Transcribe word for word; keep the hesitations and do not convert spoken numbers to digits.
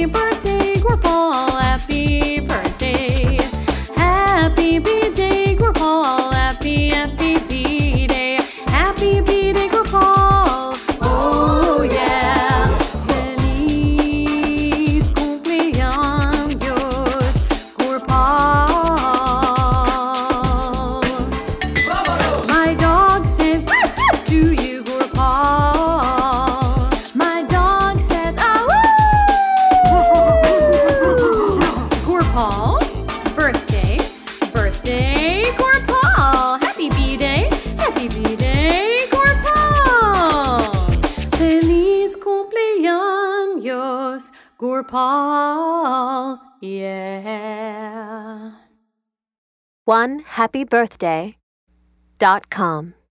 Happy birthday, Gorpal, happy birthday. Happy B-Day, Gorpal, happy, happy B-Day. Happy B-Day, Gorpal, oh yeah. Feliz cumpleaños, Gorpal. My dog says to you, Gorpal. My dog says, ah, woo! Gorpal, birthday, birthday, Gorpal. Happy B-Day, happy B-Day, Gorpal. Feliz cumpleaños, Gorpal, yeah. one happy birthday dot com